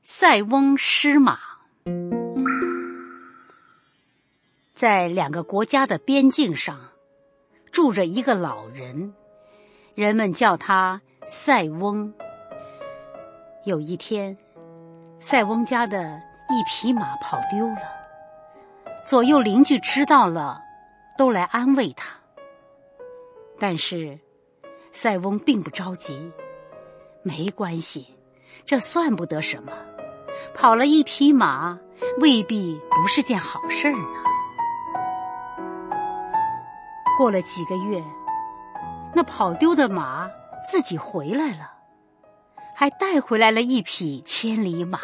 塞翁失马。在两个国家的边境上，住着一个老人，人们叫他塞翁。有一天，塞翁家的一匹马跑丢了，左右邻居知道了，都来安慰他。但是塞翁并不着急，没关系，这算不得什么，跑了一匹马未必不是件好事呢。过了几个月，那跑丢的马自己回来了，还带回来了一匹千里马。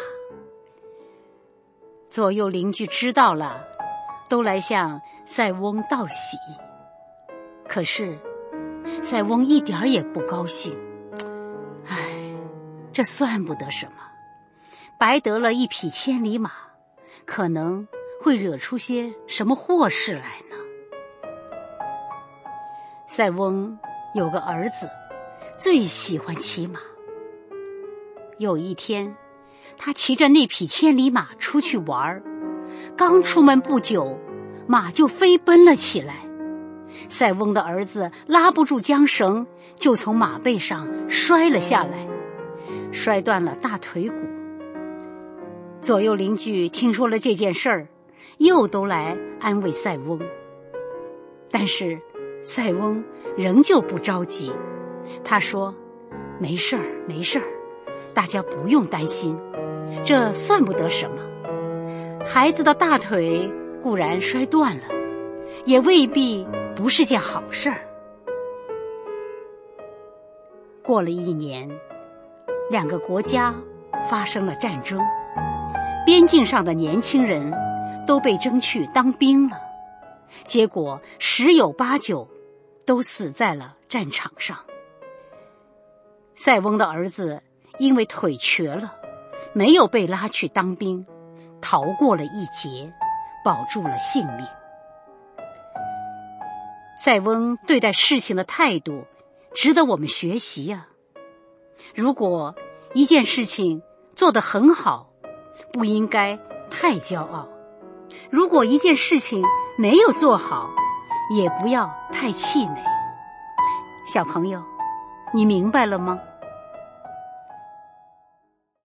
左右邻居知道了，都来向塞翁道喜。可是塞翁一点儿也不高兴，这算不得什么，白得了一匹千里马，可能会惹出些什么祸事来呢？塞翁有个儿子，最喜欢骑马。有一天，他骑着那匹千里马出去玩，刚出门不久，马就飞奔了起来。塞翁的儿子拉不住缰绳，就从马背上摔了下来，摔断了大腿骨。左右邻居听说了这件事儿，又都来安慰塞翁。但是塞翁仍旧不着急，他说：没事儿，没事儿，大家不用担心，这算不得什么。孩子的大腿固然摔断了，也未必不是件好事儿。过了1年，两个国家发生了战争，边境上的年轻人都被征去当兵了，结果10有8九都死在了战场上。塞翁的儿子因为腿瘸了，没有被拉去当兵，逃过了一劫，保住了性命。塞翁对待事情的态度值得我们学习啊。如果一件事情做得很好，不应该太骄傲；如果一件事情没有做好，也不要太气馁。小朋友，你明白了吗？